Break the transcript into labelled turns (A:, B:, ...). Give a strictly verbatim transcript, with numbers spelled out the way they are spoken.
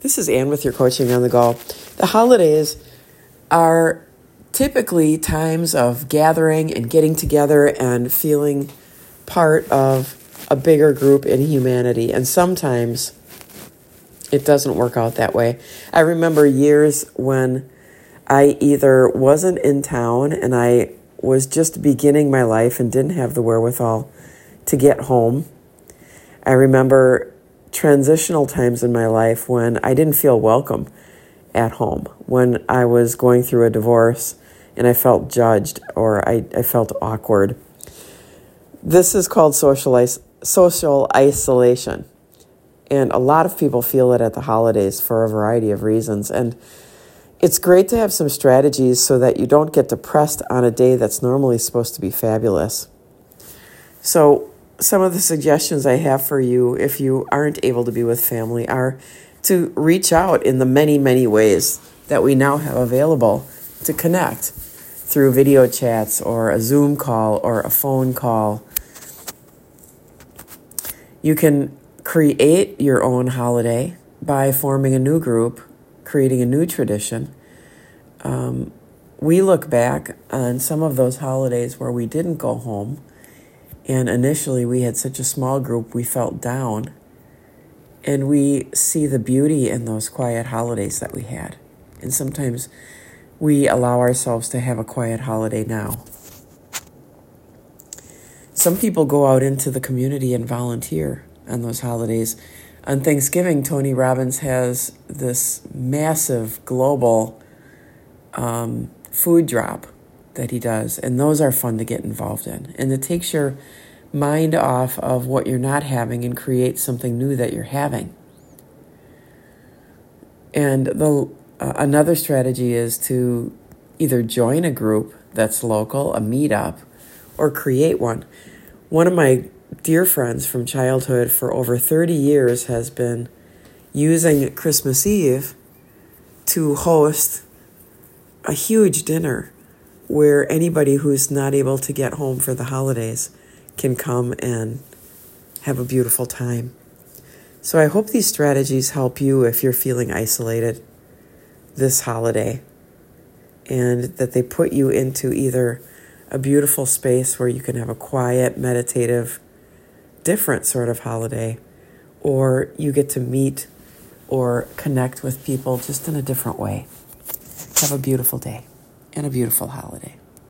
A: This is Ann with your Coaching on the Go. The holidays are typically times of gathering and getting together and feeling part of a bigger group in humanity. And sometimes it doesn't work out that way. I remember years when I either wasn't in town and I was just beginning my life and didn't have the wherewithal to get home. I remember transitional times in my life when I didn't feel welcome at home, when I was going through a divorce and I felt judged or I, I felt awkward. This is called social, is- social isolation. And a lot of people feel it at the holidays for a variety of reasons. And it's great to have some strategies so that you don't get depressed on a day that's normally supposed to be fabulous. So some of the suggestions I have for you if you aren't able to be with family are to reach out in the many, many ways that we now have available to connect through video chats or a Zoom call or a phone call. You can create your own holiday by forming a new group, creating a new tradition. Um, we look back on some of those holidays where we didn't go home, and initially we had such a small group we felt down, and we see the beauty in those quiet holidays that we had. And sometimes we allow ourselves to have a quiet holiday now. Some people go out into the community and volunteer on those holidays. On Thanksgiving, Tony Robbins has this massive global um, food drop that he does, and those are fun to get involved in. And it takes your mind off of what you're not having and creates something new that you're having. And the uh, another strategy is to either join a group that's local, a meetup, or create one. One of my dear friends from childhood for over thirty years has been using Christmas Eve to host a huge dinner where anybody who's not able to get home for the holidays can come and have a beautiful time. So I hope these strategies help you if you're feeling isolated this holiday, and that they put you into either a beautiful space where you can have a quiet, meditative, different sort of holiday, or you get to meet or connect with people just in a different way. Have a beautiful day and a beautiful holiday.